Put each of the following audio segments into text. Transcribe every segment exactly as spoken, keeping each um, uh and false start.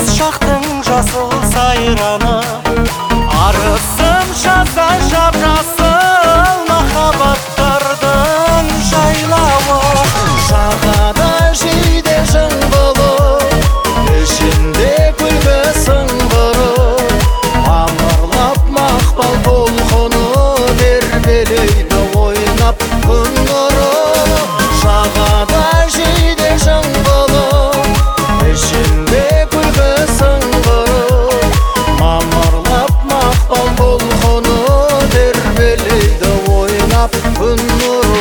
жас шақтың жасыл сайраны, арысым жазда жап-жасыл махаббаттардың жайлауы. Жағада жейде жыңғылы, ішінде күлкі сыңғыры, мамырлап мақпал толқыны, тербелейді ойнап күн нұры. Жағада жейде жыңғылы, ішінде күлкі сыңғыры, мамырлап мақпал толқыны, тербелейді ойнап күн нұры.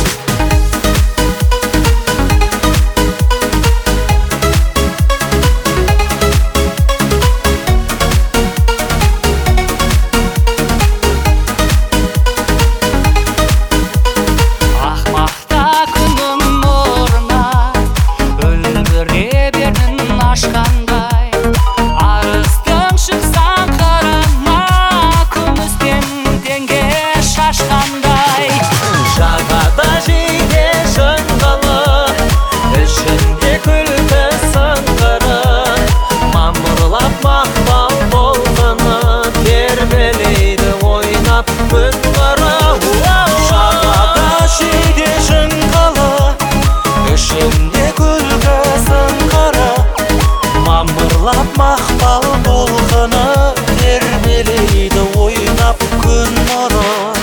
Жағада жейде жыңғылы, ішінде күлкі сыңғыры, мамырлап мақпал толқыны, тербелейді ойнап күн нұры.